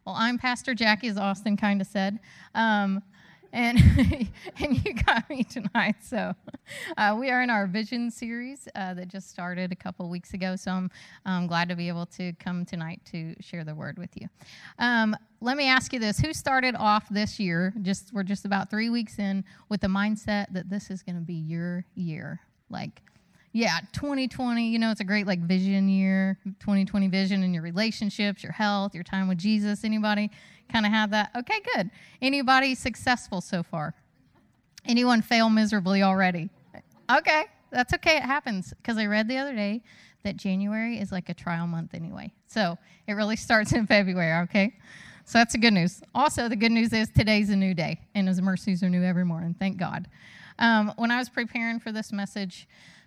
Well, I'm Pastor Jackie, as Austin kind of said, and and you got me tonight. So we are in our Vision series that just started a couple weeks ago. So I'm glad to be able to come tonight to share the word with you. Let me ask you this: who started off this year? We're just about 3 weeks in with the mindset that this is going to be your year, like. Yeah, 2020, it's a great vision year, 2020 vision in your relationships, your health, your time with Jesus. Anybody kind of have that? Okay, good. Anybody successful so far? Anyone fail miserably already? Okay, that's okay. It happens, because I read the other day that January is like a trial month anyway. So it really starts in February, okay? So that's the good news. Also, the good news is today's a new day, and His mercies are new every morning. Thank God. When I was preparing for this message,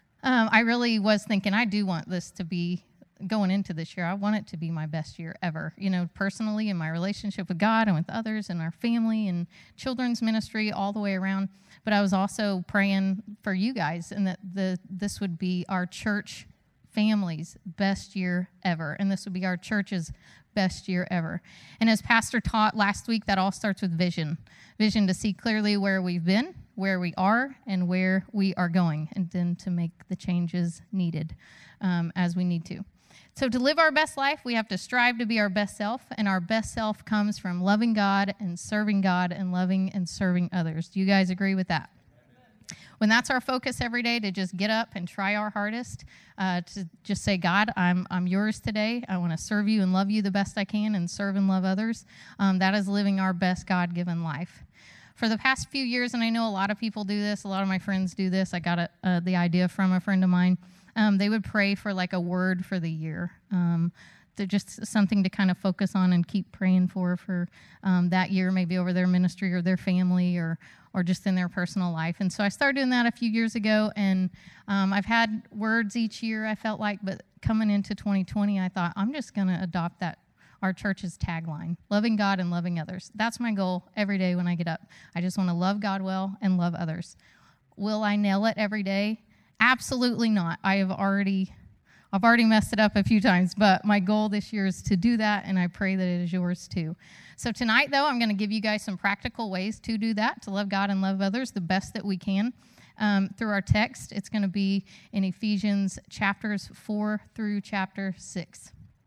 I really was thinking I do want this to be, going into this year, I want it to be my best year ever, personally, in my relationship with God and with others and our family and children's ministry all the way around. But I was also praying for you guys, and that this would be our church family's best year ever, and this would be our church's best year ever. And as Pastor taught last week, that all starts with vision to see clearly where we've been, where we are, and where we are going, and then to make the changes needed as we need to. So to live our best life, we have to strive to be our best self, and our best self comes from loving God and loving and serving others. Do you guys agree with that? When that's our focus every day, to just get up and try our hardest, to just say, God, I'm yours today. I want to serve you and love you the best I can, and serve and love others. That is living our best God-given life. For the past few years, and I know a lot of people do this, a lot of my friends do this, I got the idea from a friend of mine, they would pray for a word for the year. They're just something to kind of focus on and keep praying for that year, maybe over their ministry or their family or just in their personal life. And so I started doing that a few years ago, and I've had words each year, I felt like, but coming into 2020, I thought, I'm just going to adopt that, our church's tagline, loving God and loving others. That's my goal every day when I get up. I just want to love God well and love others. Will I nail it every day? Absolutely not. I've already messed it up a few times, but my goal this year is to do that, and I pray that it is yours too. So tonight, though, I'm going to give you guys some practical ways to do that, to love God and love others the best that we can. Through our text, it's going to be in Ephesians chapters 4 through chapter 6.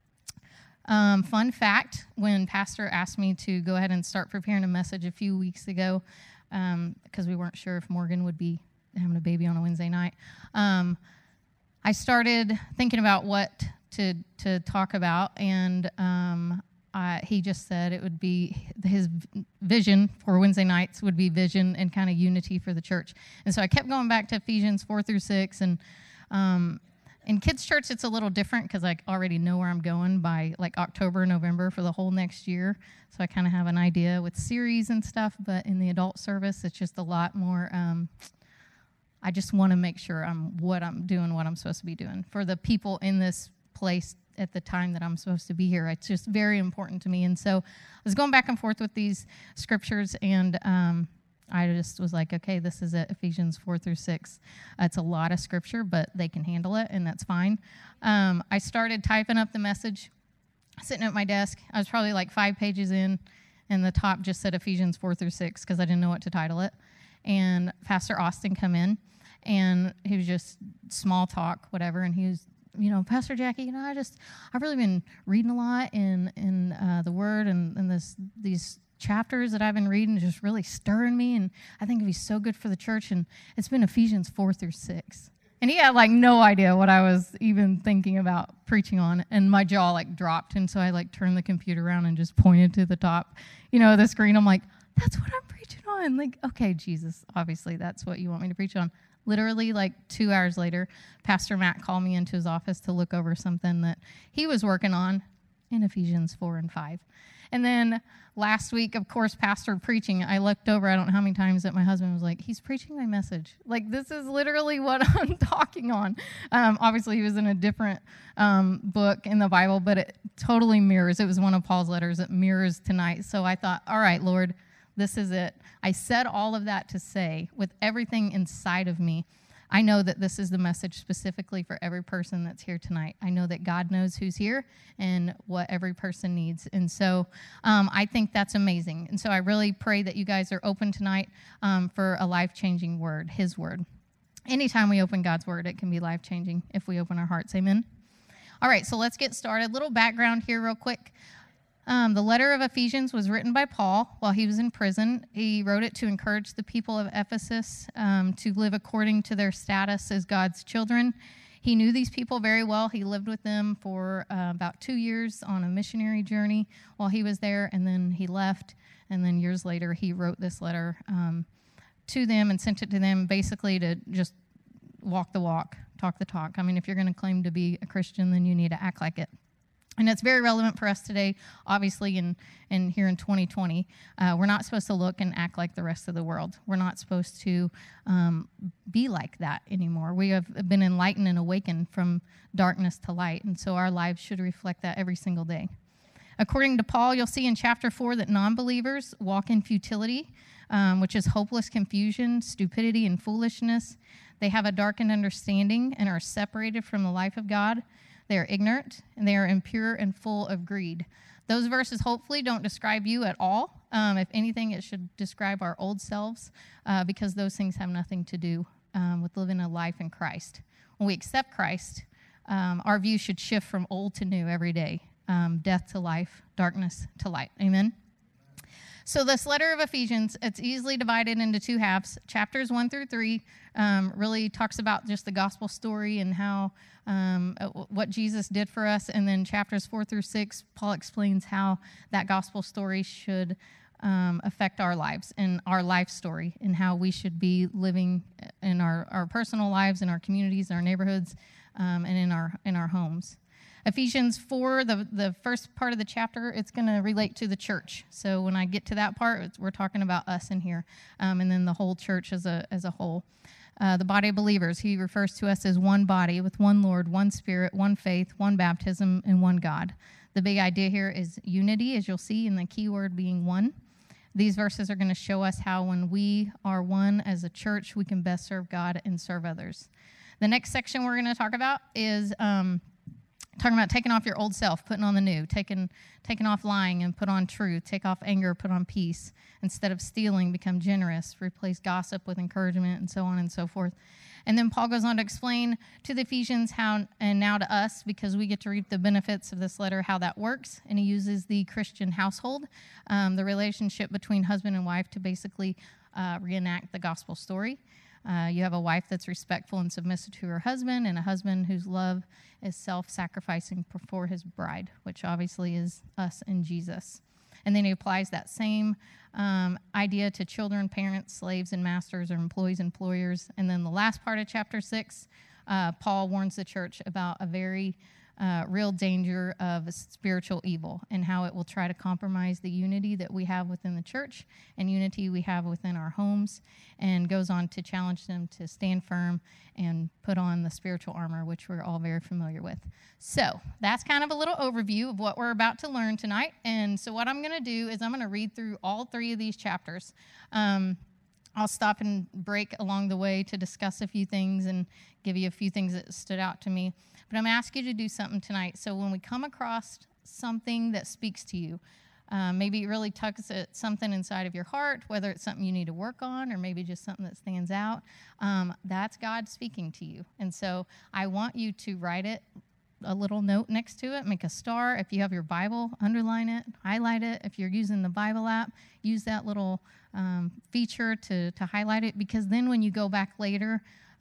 Fun fact, when Pastor asked me to go ahead and start preparing a message a few weeks ago, because we weren't sure if Morgan would be having a baby on a Wednesday night, I started thinking about what to talk about, and he just said it would be his vision for Wednesday nights would be vision and kind of unity for the church. And so I kept going back to Ephesians 4 through 6, and in kids' church, it's a little different because I already know where I'm going by October, November for the whole next year. So I kind of have an idea with series and stuff. But in the adult service, it's just a lot more. I just want to make sure I'm doing what I'm supposed to be doing for the people in this place at the time that I'm supposed to be here. It's just very important to me. And so I was going back and forth with these scriptures, and I just was like, okay, this is it, Ephesians 4 through 6. It's a lot of scripture, but they can handle it, and that's fine. I started typing up the message, sitting at my desk. I was probably 5 pages in, and the top just said Ephesians 4 through 6 because I didn't know what to title it. And Pastor Austin come in, and he was just small talk, whatever, and he was, Pastor Jackie, I've really been reading a lot in the Word, and these chapters that I've been reading just really stirring me, and I think it'd be so good for the church, and it's been Ephesians 4 through 6. And he had no idea what I was even thinking about preaching on, and my jaw dropped, and so I turned the computer around and just pointed to the top, of the screen. I'm like, that's what I'm preaching on. Okay, Jesus, obviously that's what you want me to preach on. Literally 2 hours later, Pastor Matt called me into his office to look over something that he was working on in Ephesians 4 and 5. And then last week, of course, Pastor preaching, I looked over, I don't know how many times that my husband was like, he's preaching my message. This is literally what I'm talking on. Obviously, he was in a different book in the Bible, but it totally mirrors. It was one of Paul's letters. It mirrors tonight. So I thought, all right, Lord, this is it. I said all of that to say, with everything inside of me, I know that this is the message specifically for every person that's here tonight. I know that God knows who's here and what every person needs. And so I think that's amazing. And so I really pray that you guys are open tonight for a life-changing word, his word. Anytime we open God's word, it can be life-changing if we open our hearts. Amen? All right, so let's get started. Little background here real quick. The letter of Ephesians was written by Paul while he was in prison. He wrote it to encourage the people of Ephesus to live according to their status as God's children. He knew these people very well. He lived with them for about 2 years on a missionary journey while he was there, and then he left. And then years later, he wrote this letter to them and sent it to them basically to just walk the walk, talk the talk. I mean, if you're going to claim to be a Christian, then you need to act like it. And it's very relevant for us today, obviously, in here in 2020. We're not supposed to look and act like the rest of the world. We're not supposed to be like that anymore. We have been enlightened and awakened from darkness to light, and so our lives should reflect that every single day. According to Paul, you'll see in chapter 4 that non-believers walk in futility, which is hopeless confusion, stupidity, and foolishness. They have a darkened understanding and are separated from the life of God. They are ignorant, and they are impure and full of greed. Those verses hopefully don't describe you at all. If anything, it should describe our old selves because those things have nothing to do with living a life in Christ. When we accept Christ, our view should shift from old to new every day, death to life, darkness to light. Amen? So this letter of Ephesians, it's easily divided into two halves. Chapters 1 through 3 really talks about just the gospel story and how what Jesus did for us. And then chapters 4 through 6, Paul explains how that gospel story should affect our lives and our life story and how we should be living in our personal lives, in our communities, in our neighborhoods, and in our homes. Ephesians 4, the first part of the chapter, it's going to relate to the church. So when I get to that part, we're talking about us in here, and then the whole church as a whole. The body of believers, he refers to us as one body with one Lord, one Spirit, one faith, one baptism, and one God. The big idea here is unity, as you'll see, and the key word being one. These verses are going to show us how when we are one as a church, we can best serve God and serve others. The next section we're going to talk about is talking about taking off your old self, putting on the new, taking off lying and put on truth, take off anger, put on peace. Instead of stealing, become generous, replace gossip with encouragement, and so on and so forth. And then Paul goes on to explain to the Ephesians how, and now to us, because we get to reap the benefits of this letter, how that works. And he uses the Christian household, the relationship between husband and wife, to basically reenact the gospel story. You have a wife that's respectful and submissive to her husband, and a husband whose love is self-sacrificing for his bride, which obviously is us and Jesus. And then he applies that same idea to children, parents, slaves, and masters, or employees, employers. And then the last part of chapter 6, Paul warns the church about a very real danger of spiritual evil and how it will try to compromise the unity that we have within the church and unity we have within our homes, and goes on to challenge them to stand firm and put on the spiritual armor, which we're all very familiar with. So that's kind of a little overview of what we're about to learn tonight. And so what I'm going to do is I'm going to read through all 3 of these chapters. I'll stop and break along the way to discuss a few things and give you a few things that stood out to me. But I'm going to ask you to do something tonight. So when we come across something that speaks to you, maybe it really tugs at something inside of your heart, whether it's something you need to work on or maybe just something that stands out, that's God speaking to you. And so I want you to write it, a little note next to it, make a star. If you have your Bible, underline it, highlight it. If you're using the Bible app, use that little feature to highlight it, because then when you go back later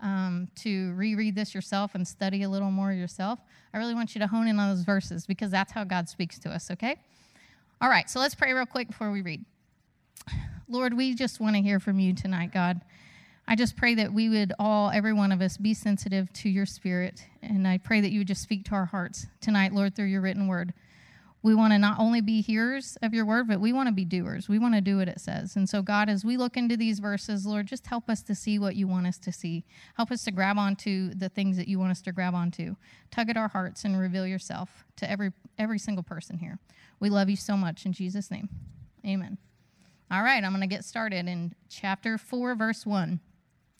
to reread this yourself and study a little more yourself, I really want you to hone in on those verses, because that's how God speaks to us, okay? All right, so let's pray real quick before we read. Lord, we just want to hear from you tonight, God. I just pray that we would all, every one of us, be sensitive to your Spirit, and I pray that you would just speak to our hearts tonight, Lord, through your written word. We want to not only be hearers of your word, but we want to be doers. We want to do what it says. And so, God, as we look into these verses, Lord, just help us to see what you want us to see. Help us to grab onto the things that you want us to grab onto. Tug at our hearts and reveal yourself to every single person here. We love you so much. In Jesus' name, amen. All right, I'm going to get started in chapter 4, verse 1.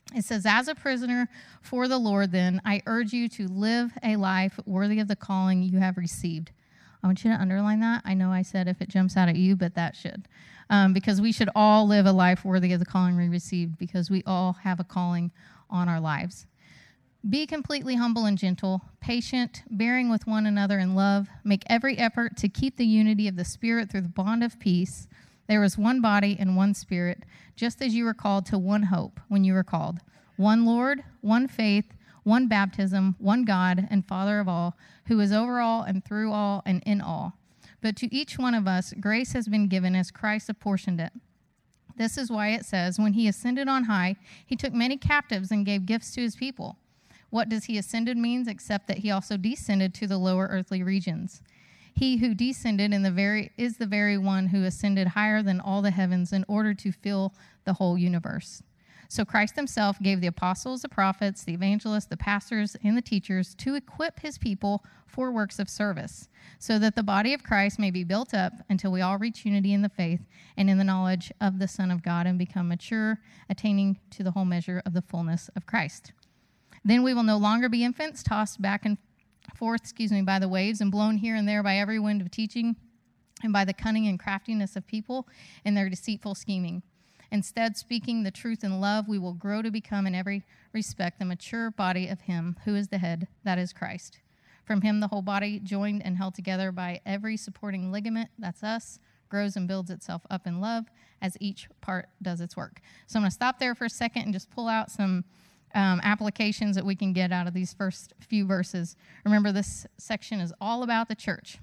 It says, as a prisoner for the Lord, then, I urge you to live a life worthy of the calling you have received. I want you to underline that. I know I said if it jumps out at you, but that should. Because we should all live a life worthy of the calling we received, because we all have a calling on our lives. Be completely humble and gentle, patient, bearing with one another in love. Make every effort to keep the unity of the Spirit through the bond of peace. There is one body and one Spirit, just as you were called to one hope when you were called. One Lord, one faith, one baptism, one God and Father of all, who is over all and through all and in all. But to each one of us, grace has been given as Christ apportioned it. This is why it says, when he ascended on high, he took many captives and gave gifts to his people. What does he ascended means except that he also descended to the lower earthly regions? He who descended is the very one who ascended higher than all the heavens in order to fill the whole universe. So Christ himself gave the apostles, the prophets, the evangelists, the pastors, and the teachers to equip his people for works of service, so that the body of Christ may be built up until we all reach unity in the faith and in the knowledge of the Son of God and become mature, attaining to the whole measure of the fullness of Christ. Then we will no longer be infants, tossed back and forth, by the waves and blown here and there by every wind of teaching and by the cunning and craftiness of people and their deceitful scheming. Instead, speaking the truth in love, we will grow to become in every respect the mature body of him who is the head, that is Christ. From him, the whole body, joined and held together by every supporting ligament, that's us, grows and builds itself up in love as each part does its work. So I'm going to stop there for a second and just pull out some applications that we can get out of these first few verses. Remember, this section is all about the church.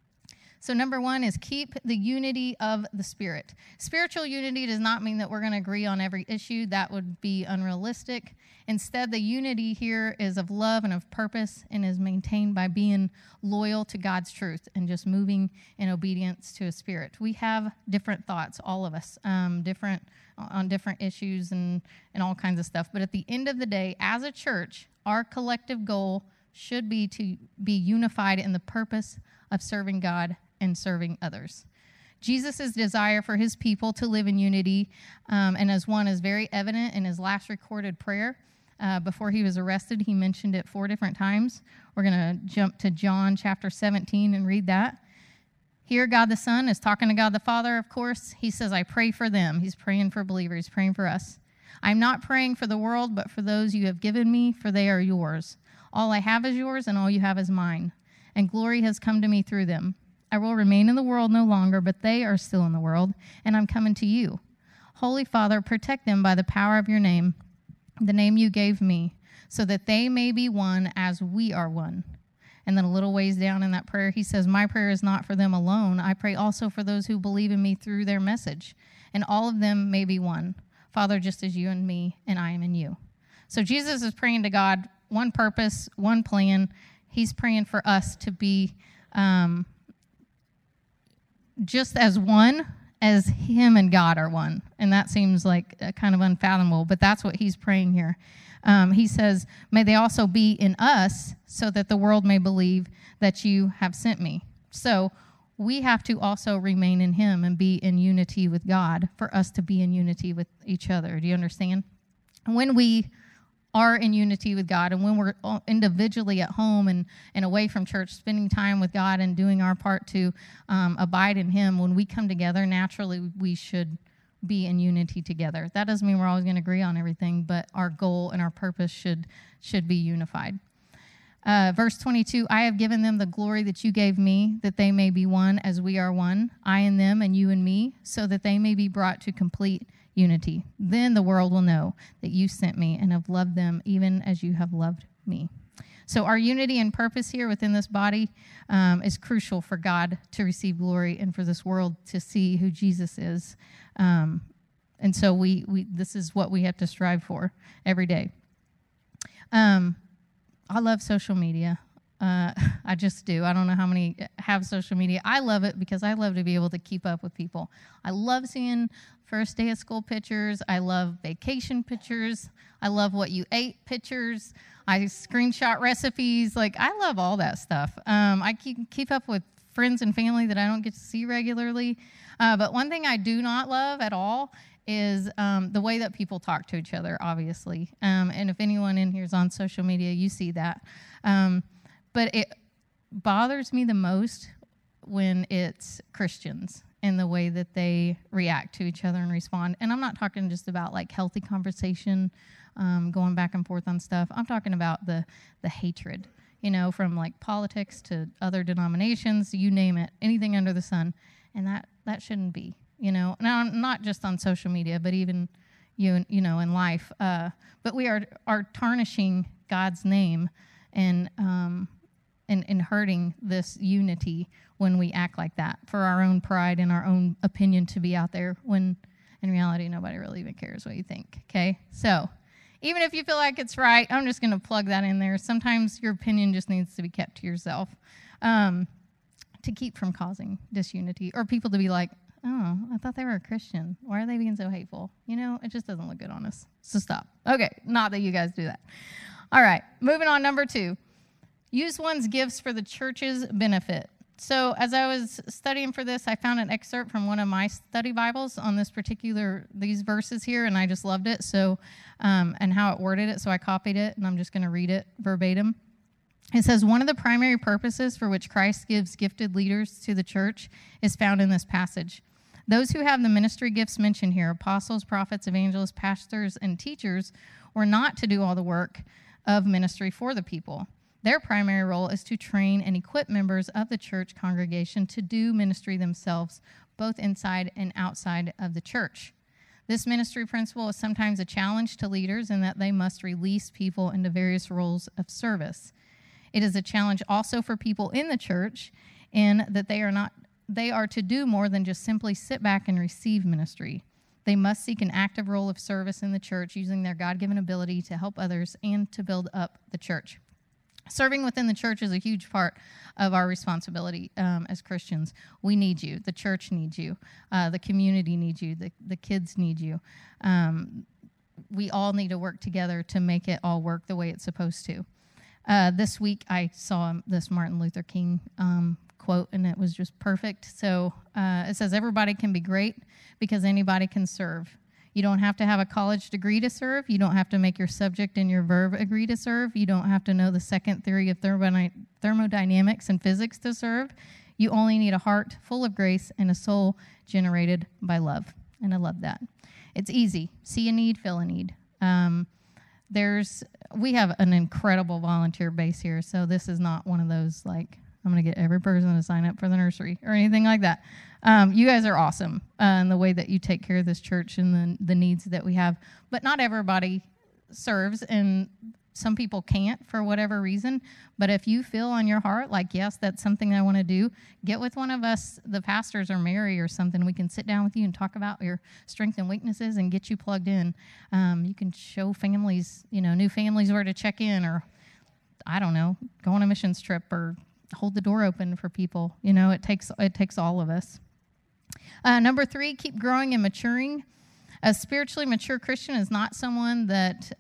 So number one is keep the unity of the Spirit. Spiritual unity does not mean that we're going to agree on every issue. That would be unrealistic. Instead, the unity here is of love and of purpose and is maintained by being loyal to God's truth and just moving in obedience to His Spirit. We have different thoughts, all of us, different issues and all kinds of stuff. But at the end of the day, as a church, our collective goal should be to be unified in the purpose of serving God and serving others. Jesus' desire for his people to live in unity, and as one is very evident in his last recorded prayer. Before he was arrested, he mentioned it 4 different times. We're going to jump to John chapter 17 and read that. Here, God the Son is talking to God the Father, of course. He says, I pray for them. He's praying for believers, praying for us. I'm not praying for the world, but for those you have given me, for they are yours. All I have is yours, and all you have is mine. And glory has come to me through them. I will remain in the world no longer, but they are still in the world, and I'm coming to you. Holy Father, protect them by the power of your name, the name you gave me, so that they may be one as we are one. And then a little ways down in that prayer, he says, my prayer is not for them alone. I pray also for those who believe in me through their message, and all of them may be one. Father, just as you and me, and I am in you. So Jesus is praying to God, one purpose, one plan. He's praying for us to be just as one as him and God are one. And that seems like kind of unfathomable, but that's what he's praying here. He says, may they also be in us so that the world may believe that you have sent me. So we have to also remain in him and be in unity with God for us to be in unity with each other. Do you understand? When we are in unity with God, and when we're individually at home and away from church, spending time with God and doing our part to abide in him, when we come together, naturally we should be in unity together. That doesn't mean we're always going to agree on everything, but our goal and our purpose should be unified. Verse 22, I have given them the glory that you gave me, that they may be one as we are one, I and them and you and me, so that they may be brought to complete unity. Then the world will know that you sent me and have loved them even as you have loved me. So our unity and purpose here within this body is crucial for God to receive glory and for this world to see who Jesus is. And so we this is what we have to strive for every day. I love social media. I just do. I don't know how many have social media. I love it because I love to be able to keep up with people. I love seeing first day of school pictures. I love vacation pictures. I love what you ate pictures. I screenshot recipes. Like, I love all that stuff. I keep up with friends and family that I don't get to see regularly. But one thing I do not love at all is the way that people talk to each other, obviously. And if anyone in here is on social media, you see that. But it bothers me the most when it's Christians and the way that they react to each other and respond. And I'm not talking just about like healthy conversation, going back and forth on stuff. I'm talking about the hatred, from like politics to other denominations, you name it, anything under the sun. And that shouldn't be, Now, not just on social media, but even in life. But we are tarnishing God's name and hurting this unity when we act like that for our own pride and our own opinion to be out there, when in reality nobody really even cares what you think. Okay, so even if you feel like it's right, I'm just going to plug that in there. Sometimes your opinion just needs to be kept to yourself, to keep from causing disunity, or people to be like, oh, I thought they were a Christian. Why are they being so hateful? It just doesn't look good on us. So stop. Okay, not that you guys do that. All right, moving on. Number 2, use one's gifts for the church's benefit. So as I was studying for this, I found an excerpt from one of my study Bibles on these verses here, and I just loved it. So, and how it worded it. So I copied it, and I'm just going to read it verbatim. It says, one of the primary purposes for which Christ gives gifted leaders to the church is found in this passage. Those who have the ministry gifts mentioned here, apostles, prophets, evangelists, pastors, and teachers, were not to do all the work of ministry for the people. Their primary role is to train and equip members of the church congregation to do ministry themselves, both inside and outside of the church. This ministry principle is sometimes a challenge to leaders in that they must release people into various roles of service. It is a challenge also for people in the church in that they are to do more than just simply sit back and receive ministry. They must seek an active role of service in the church, using their God-given ability to help others and to build up the church. Serving within the church is a huge part of our responsibility as Christians. We need you. The church needs you. The community needs you. The kids need you. We all need to work together to make it all work the way it's supposed to. This week I saw this Martin Luther King quote, and it was just perfect. So it says, everybody can be great because anybody can serve. You don't have to have a college degree to serve. You don't have to make your subject and your verb agree to serve. You don't have to know the second theory of thermodynamics and physics to serve. You only need a heart full of grace and a soul generated by love. And I love that. It's easy. See a need, fill a need. We have an incredible volunteer base here, so this is not one of those like, I'm going to get every person to sign up for the nursery or anything like that. You guys are awesome in the way that you take care of this church and the needs that we have. But not everybody serves, and some people can't for whatever reason. But if you feel on your heart like, yes, that's something I want to do, get with one of us, the pastors or Mary or something. We can sit down with you and talk about your strengths and weaknesses and get you plugged in. You can show families, new families where to check in, or, I don't know, go on a missions trip or hold the door open for people. It takes all of us. Number 3, keep growing and maturing. A spiritually mature Christian is not someone that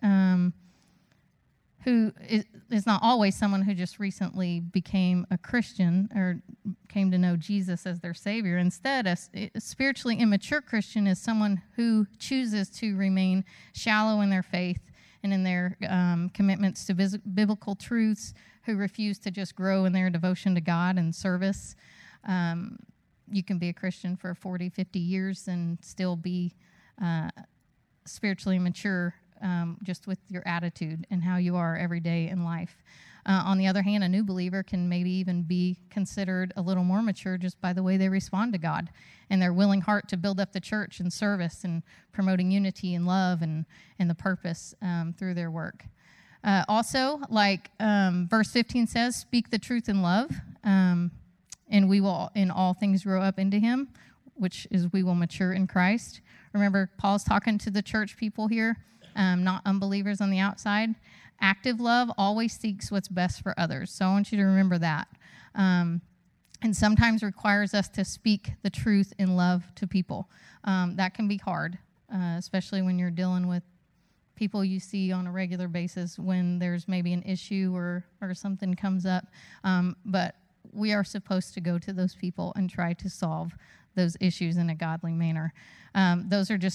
who is not always someone who just recently became a Christian or came to know Jesus as their Savior. Instead, a spiritually immature Christian is someone who chooses to remain shallow in their faith and in their commitments to biblical truths, who refuse to just grow in their devotion to God and service. You can be a Christian for 40, 50 years and still be spiritually mature just with your attitude and how you are every day in life. On the other hand, a new believer can maybe even be considered a little more mature just by the way they respond to God and their willing heart to build up the church and service and promoting unity and love and the purpose through their work. Also, like verse 15 says, speak the truth in love, and we will in all things grow up into him, which is we will mature in Christ. Remember, Paul's talking to the church people here, not unbelievers on the outside. Active love always seeks what's best for others. So I want you to remember that. And sometimes requires us to speak the truth in love to people. That can be hard, especially when you're dealing with people you see on a regular basis when there's maybe an issue or something comes up. But we are supposed to go to those people and try to solve those issues in a godly manner. Those are just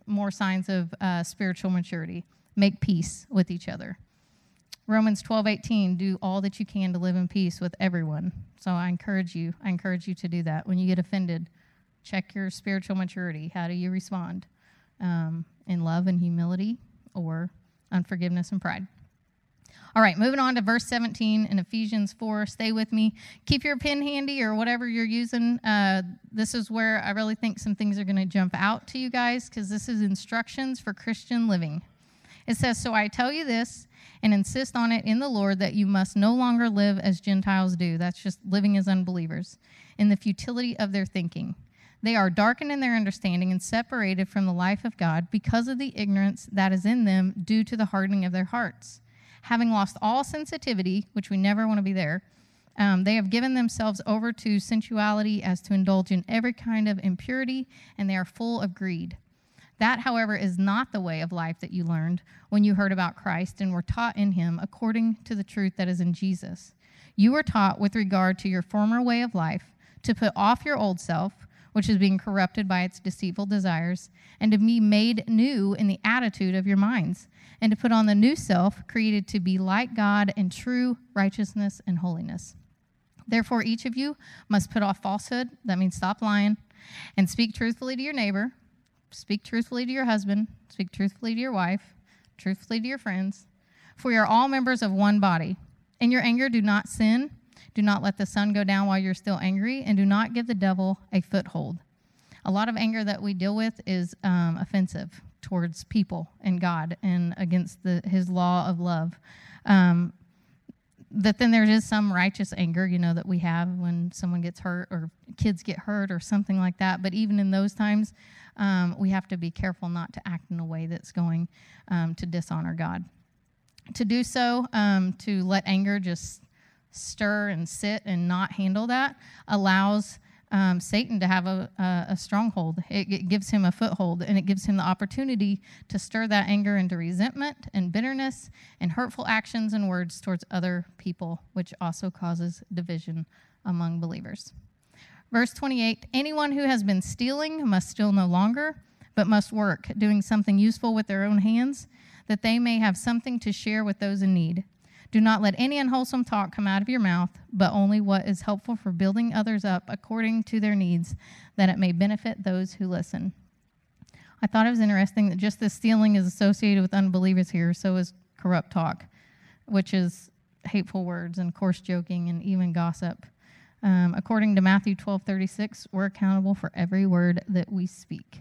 more signs of spiritual maturity. Make peace with each other. Romans 12:18, do all that you can to live in peace with everyone. So I encourage you to do that. When you get offended, check your spiritual maturity. How do you respond? In love and humility, or unforgiveness and pride? All right, moving on to verse 17 in Ephesians 4. Stay with me. Keep your pen handy or whatever you're using. This is where I really think some things are going to jump out to you guys, because this is instructions for Christian living. It says, so I tell you this and insist on it in the Lord, that you must no longer live as Gentiles do. That's just living as unbelievers, in the futility of their thinking. They are darkened in their understanding and separated from the life of God because of the ignorance that is in them due to the hardening of their hearts. Having lost all sensitivity, which we never want to be there, they have given themselves over to sensuality as to indulge in every kind of impurity, and they are full of greed. That, however, is not the way of life that you learned when you heard about Christ and were taught in him according to the truth that is in Jesus. You were taught with regard to your former way of life to put off your old self, which is being corrupted by its deceitful desires, and to be made new in the attitude of your minds, and to put on the new self, created to be like God in true righteousness and holiness. Therefore, each of you must put off falsehood, that means stop lying, and speak truthfully to your neighbor, speak truthfully to your husband, speak truthfully to your wife, truthfully to your friends, for we are all members of one body. In your anger, do not sin. Do not let the sun go down while you're still angry, and do not give the devil a foothold. A lot of anger that we deal with is offensive towards people and God and against his law of love. But then there is some righteous anger, that we have when someone gets hurt or kids get hurt or something like that. But even in those times, we have to be careful not to act in a way that's going to dishonor God. To do so, to let anger just stir and sit and not handle that, allows Satan to have a stronghold. It gives him a foothold, and it gives him the opportunity to stir that anger into resentment and bitterness and hurtful actions and words towards other people, which also causes division among believers. Verse 28, anyone who has been stealing must steal no longer, but must work, doing something useful with their own hands, that they may have something to share with those in need. Do not let any unwholesome talk come out of your mouth, but only what is helpful for building others up according to their needs, that it may benefit those who listen. I thought it was interesting that just this stealing is associated with unbelievers here, so is corrupt talk, which is hateful words and coarse joking and even gossip. According to Matthew 12:36, we're accountable for every word that we speak.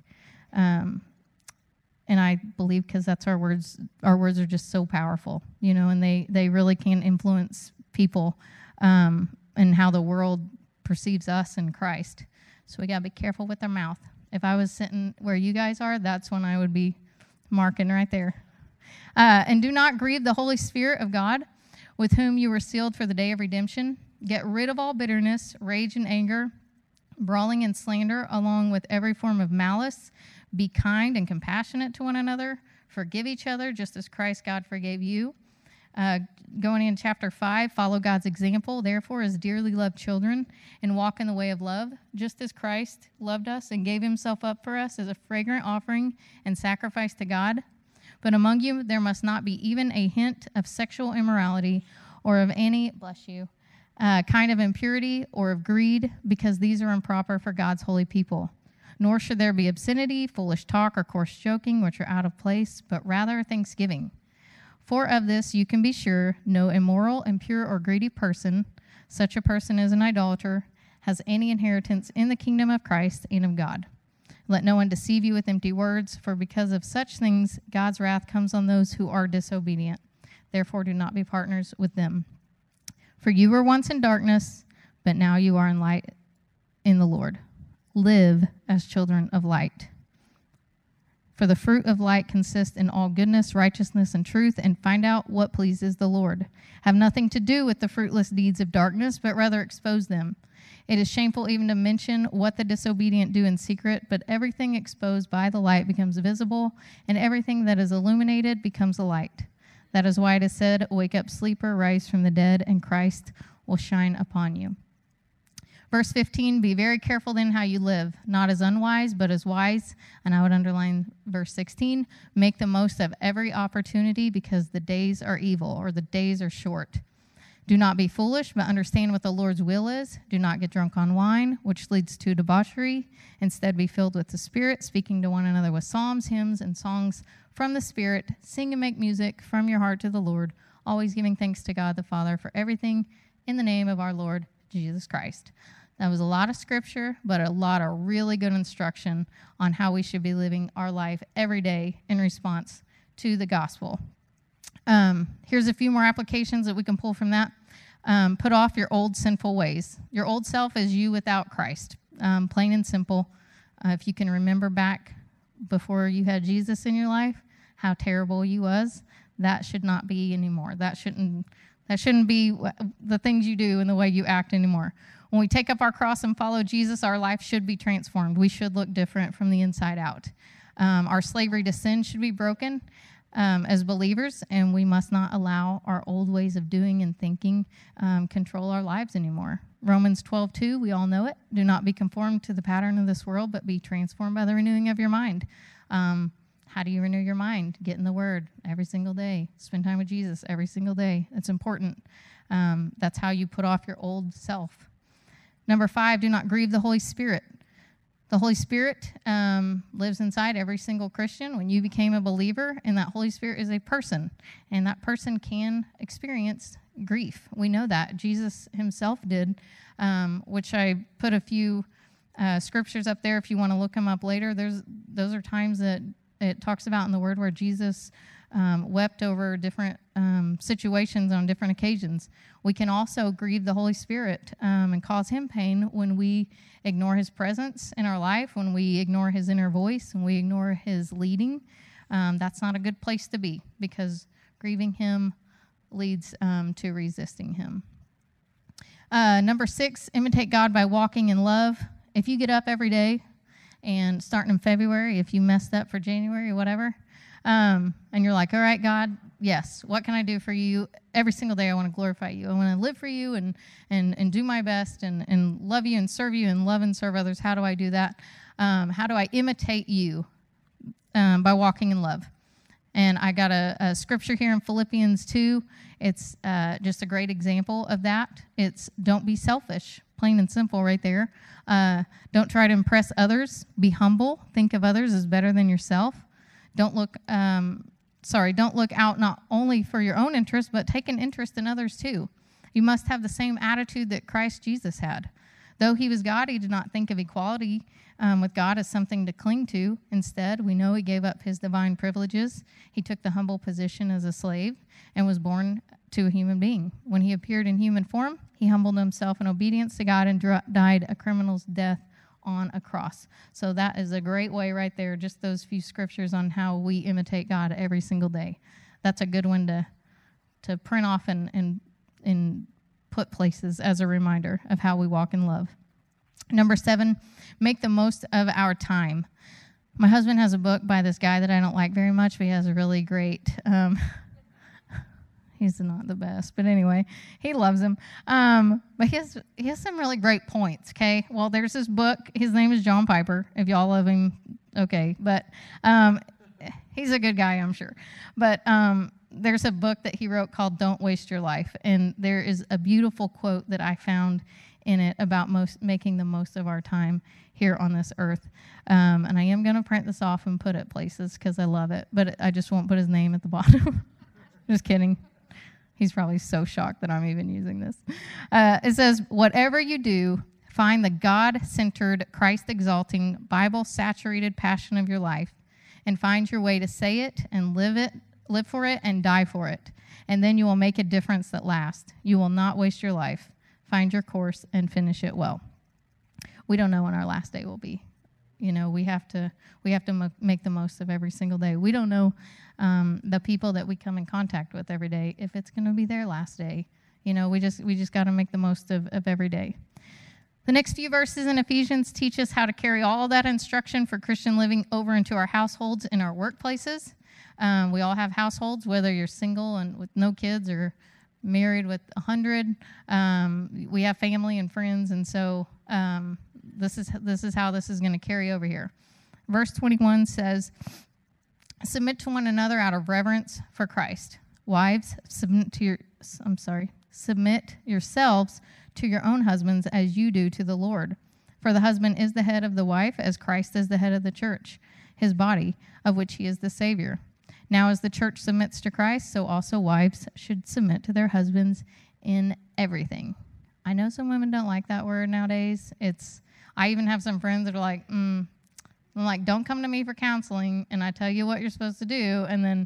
And I believe because that's our words are just so powerful, and they really can influence people and how the world perceives us in Christ. So we got to be careful with our mouth. If I was sitting where you guys are, that's when I would be marking right there. And do not grieve the Holy Spirit of God, with whom you were sealed for the day of redemption. Get rid of all bitterness, rage and anger, brawling and slander, along with every form of malice. Be kind and compassionate to one another. Forgive each other, just as Christ God forgave you. Going in chapter 5, follow God's example, therefore, as dearly loved children, and walk in the way of love, just as Christ loved us and gave himself up for us as a fragrant offering and sacrifice to God. But among you there must not be even a hint of sexual immorality or of any, kind of impurity or of greed, because these are improper for God's holy people. Nor should there be obscenity, foolish talk, or coarse joking, which are out of place, but rather thanksgiving. For of this you can be sure, no immoral, impure, or greedy person, such a person as an idolater, has any inheritance in the kingdom of Christ and of God. Let no one deceive you with empty words, for because of such things God's wrath comes on those who are disobedient. Therefore do not be partners with them. For you were once in darkness, but now you are in light in the Lord. Live as children of light. For the fruit of light consists in all goodness, righteousness, and truth, and find out what pleases the Lord. Have nothing to do with the fruitless deeds of darkness, but rather expose them. It is shameful even to mention what the disobedient do in secret, but everything exposed by the light becomes visible, and everything that is illuminated becomes a light. That is why it is said, wake up, sleeper, rise from the dead, and Christ will shine upon you. Verse 15, be very careful then how you live, not as unwise, but as wise. And I would underline verse 16, make the most of every opportunity because the days are evil, or the days are short. Do not be foolish, but understand what the Lord's will is. Do not get drunk on wine, which leads to debauchery. Instead, be filled with the Spirit, speaking to one another with psalms, hymns, and songs from the Spirit. Sing and make music from your heart to the Lord, always giving thanks to God the Father for everything in the name of our Lord Jesus Christ. That was a lot of scripture, but a lot of really good instruction on how we should be living our life every day in response to the gospel. Here's a few more applications that we can pull from that. Put off your old sinful ways. Your old self is you without Christ, plain and simple. If you can remember back before you had Jesus in your life, how terrible you was, that should not be anymore. That shouldn't be the things you do and the way you act anymore. When we take up our cross and follow Jesus, our life should be transformed. We should look different from the inside out. Our slavery to sin should be broken as believers, and we must not allow our old ways of doing and thinking control our lives anymore. Romans 12:2, we all know it. Do not be conformed to the pattern of this world, but be transformed by the renewing of your mind. How do you renew your mind? Get in the Word every single day. Spend time with Jesus every single day. It's important. That's how you put off your old self. Number 5, do not grieve the Holy Spirit. The Holy Spirit lives inside every single Christian. When you became a believer, and that Holy Spirit is a person, and that person can experience grief. We know that. Jesus himself did, which I put a few scriptures up there if you want to look them up later. Those are times that it talks about in the Word where Jesus wept over different situations on different occasions. We can also grieve the Holy Spirit and cause him pain when we ignore his presence in our life, when we ignore his inner voice, when we ignore his leading. That's not a good place to be, because grieving him leads to resisting him. Number 6, imitate God by walking in love. If you get up every day, and starting in February, if you messed up for January or whatever, and you're like, all right, God, yes, what can I do for you? Every single day I want to glorify you. I want to live for you and do my best and love you and serve you and love and serve others. How do I do that? How do I imitate you? By walking in love. And I got a scripture here in Philippians 2. It's just a great example of that. It's don't be selfish, plain and simple right there. Don't try to impress others. Be humble. Think of others as better than yourself. Don't look out not only for your own interest, but take an interest in others too. You must have the same attitude that Christ Jesus had. Though he was God, he did not think of equality with God as something to cling to. Instead, we know he gave up his divine privileges. He took the humble position as a slave and was born to a human being. When he appeared in human form, he humbled himself in obedience to God and died a criminal's death on a cross. So that is a great way right there, just those few scriptures on how we imitate God every single day. That's a good one to print off and put places as a reminder of how we walk in love. Number 7, make the most of our time. My husband has a book by this guy that I don't like very much, but he has a really great, he's not the best, but anyway, he loves him. But he has some really great points, okay? Well, there's this book. His name is John Piper. If y'all love him, okay. But he's a good guy, I'm sure. But there's a book that he wrote called Don't Waste Your Life, and there is a beautiful quote that I found in it about making the most of our time here on this earth. And I am going to print this off and put it places because I love it, but I just won't put his name at the bottom. Just kidding. He's probably so shocked that I'm even using this. It says, whatever you do, find the God-centered, Christ-exalting, Bible-saturated passion of your life and find your way to say it and live for it and die for it. And then you will make a difference that lasts. You will not waste your life. Find your course and finish it well. We don't know when our last day will be. You know, we have to make the most of every single day. We don't know the people that we come in contact with every day if it's going to be their last day. You know, we just got to make the most of every day. The next few verses in Ephesians teach us how to carry all that instruction for Christian living over into our households and our workplaces. We all have households, whether you're single and with no kids or married with 100. We have family and friends, and so This is how this is going to carry over here. Verse 21 says, submit to one another out of reverence for Christ. Wives, submit yourselves to your own husbands as you do to the Lord. For the husband is the head of the wife, as Christ is the head of the church, his body, of which he is the Savior. Now as the church submits to Christ, so also wives should submit to their husbands in everything. I know some women don't like that word nowadays. I even have some friends that are like, I'm like, don't come to me for counseling, and I tell you what you're supposed to do, and then,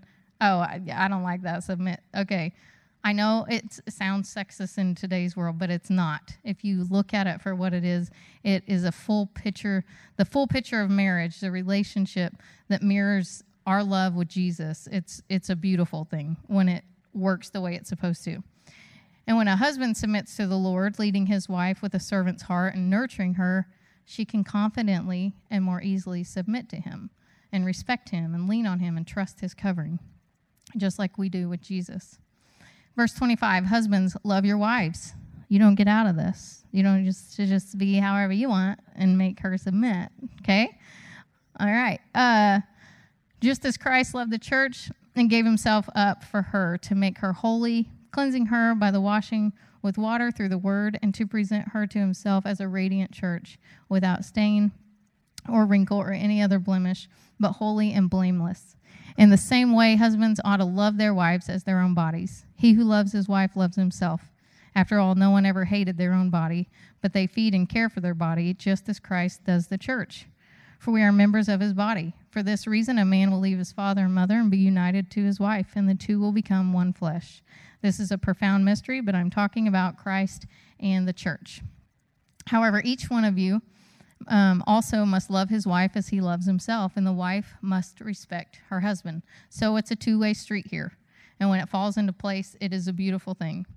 I don't like that, submit. Okay, I know it sounds sexist in today's world, but it's not. If you look at it for what it is a full picture, the full picture of marriage, the relationship that mirrors our love with Jesus. It's a beautiful thing when it works the way it's supposed to. And when a husband submits to the Lord, leading his wife with a servant's heart and nurturing her, she can confidently and more easily submit to him and respect him and lean on him and trust his covering, just like we do with Jesus. Verse 25, husbands, love your wives. You don't get out of this. You don't just be however you want and make her submit, okay? All right. Just as Christ loved the church and gave himself up for her to make her holy, cleansing her by the washing with water through the word, and to present her to himself as a radiant church, without stain or wrinkle or any other blemish, but holy and blameless. In the same way, husbands ought to love their wives as their own bodies. He who loves his wife loves himself. After all, no one ever hated their own body, but they feed and care for their body, just as Christ does the church. For we are members of his body. For this reason, a man will leave his father and mother and be united to his wife, and the two will become one flesh. This is a profound mystery, but I'm talking about Christ and the church. However, each one of you also must love his wife as he loves himself, and the wife must respect her husband. So it's a two-way street here. And when it falls into place, it is a beautiful thing.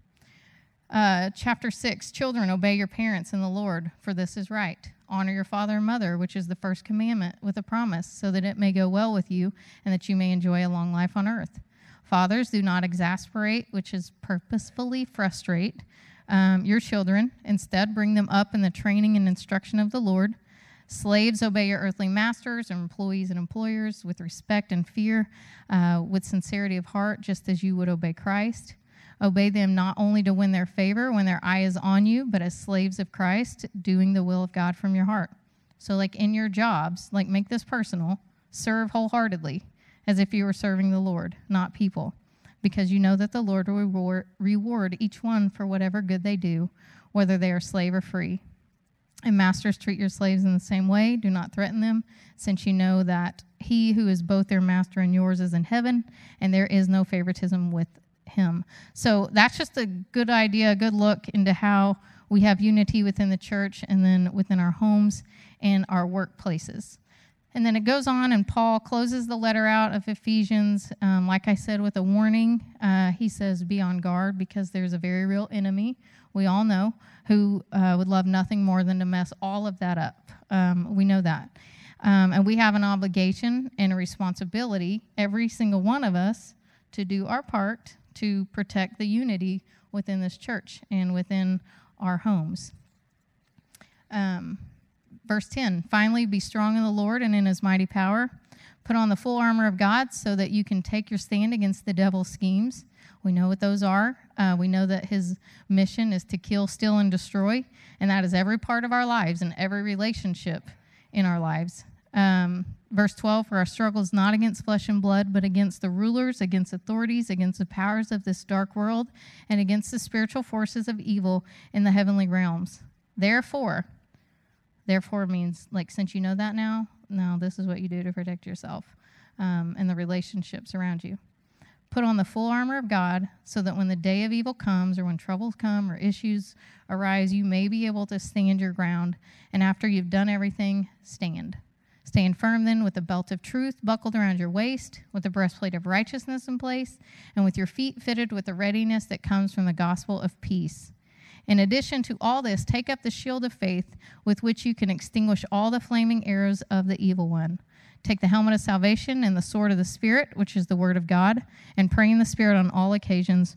Chapter 6, children, obey your parents in the Lord, for this is right. Honor your father and mother, which is the first commandment, with a promise, so that it may go well with you and that you may enjoy a long life on earth. Fathers, do not exasperate, which is purposefully frustrate your children. Instead, bring them up in the training and instruction of the Lord. Slaves, obey your earthly masters, and employees and employers with respect and fear, with sincerity of heart, just as you would obey Christ. Obey them not only to win their favor when their eye is on you, but as slaves of Christ, doing the will of God from your heart. So like in your jobs, like make this personal, serve wholeheartedly, as if you were serving the Lord, not people, because you know that the Lord will reward each one for whatever good they do, whether they are slave or free. And masters, treat your slaves in the same way. Do not threaten them, since you know that he who is both their master and yours is in heaven, and there is no favoritism with him. So that's just a good idea, a good look into how we have unity within the church and then within our homes and our workplaces. And then it goes on, and Paul closes the letter out of Ephesians, like I said, with a warning. He says, be on guard, because there's a very real enemy, we all know, who would love nothing more than to mess all of that up. We know that. And we have an obligation and a responsibility, every single one of us, to do our part to protect the unity within this church and within our homes. Verse 10, finally, be strong in the Lord and in his mighty power. Put on the full armor of God so that you can take your stand against the devil's schemes. We know what those are. We know that his mission is to kill, steal, and destroy, and that is every part of our lives and every relationship in our lives. Verse 12, for our struggle is not against flesh and blood, but against the rulers, against authorities, against the powers of this dark world, and against the spiritual forces of evil in the heavenly realms. Therefore means, like, since you know that now, this is what you do to protect yourself and the relationships around you. Put on the full armor of God so that when the day of evil comes, or when troubles come or issues arise, you may be able to stand your ground. And after you've done everything, stand. Stand firm then, with the belt of truth buckled around your waist, with the breastplate of righteousness in place, and with your feet fitted with the readiness that comes from the gospel of peace. In addition to all this, take up the shield of faith, with which you can extinguish all the flaming arrows of the evil one. Take the helmet of salvation and the sword of the Spirit, which is the word of God, and pray in the Spirit on all occasions.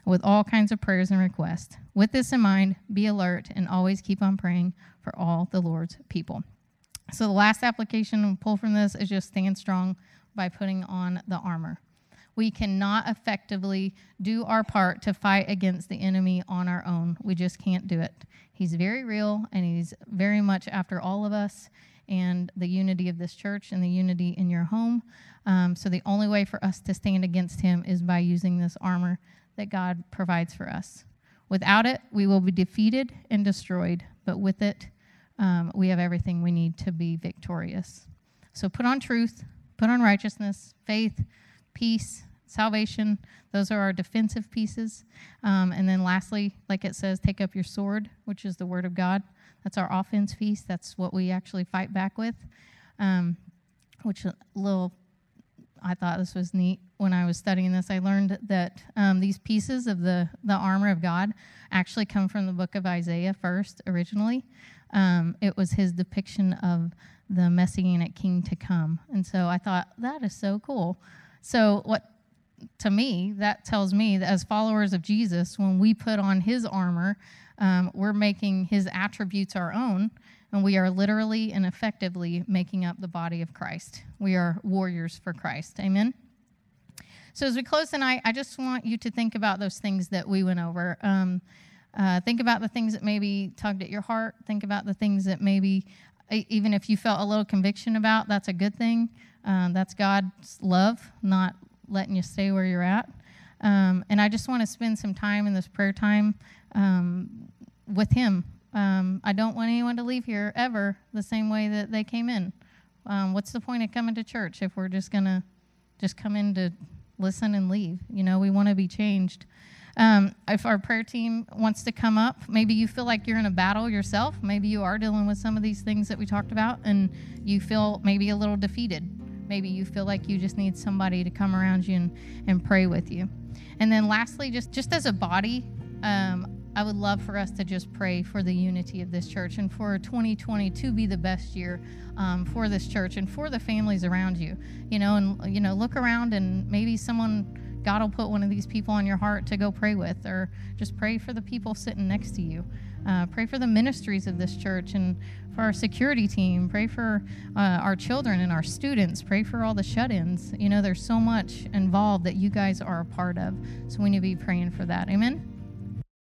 with all kinds of prayers and requests. With this in mind, be alert and always keep on praying for all the Lord's people. So the last application we'll pull from this is just stand strong by putting on the armor. We cannot effectively do our part to fight against the enemy on our own. We just can't do it. He's very real, and he's very much after all of us and the unity of this church and the unity in your home. So the only way for us to stand against him is by using this armor that God provides for us. Without it, we will be defeated and destroyed, but with it, we have everything we need to be victorious. So put on truth, put on righteousness, faith, peace, salvation. Those are our defensive pieces. And then lastly, like it says, take up your sword, which is the word of God. That's our offense piece. That's what we actually fight back with, I thought this was neat. When I was studying this, I learned that these pieces of the armor of God actually come from the book of Isaiah first, originally. It was his depiction of the Messianic king to come. And so I thought, that is so cool. So to me, that tells me that as followers of Jesus, when we put on his armor, we're making his attributes our own, and we are literally and effectively making up the body of Christ. We are warriors for Christ. Amen? So as we close tonight, I just want you to think about those things that we went over. Think about the things that maybe tugged at your heart. Think about the things that maybe, even if you felt a little conviction about, that's a good thing. That's God's love, not letting you stay where you're at. And I just want to spend some time in this prayer time with him. I don't want anyone to leave here ever the same way that they came in. What's the point of coming to church if we're just going to just come in to listen and leave? We want to be changed. If our prayer team wants to come up, maybe you feel like you're in a battle yourself. Maybe you are dealing with some of these things that we talked about, and you feel maybe a little defeated. Maybe you feel like you just need somebody to come around you and pray with you. And then lastly, just as a body, I would love for us to just pray for the unity of this church and for 2020 to be the best year for this church and for the families around you. Look around, and maybe God will put one of these people on your heart to go pray with, or just pray for the people sitting next to you. Pray for the ministries of this church and for our security team. Pray for our children and our students. Pray for all the shut-ins. There's so much involved that you guys are a part of, so we need to be praying for that. Amen?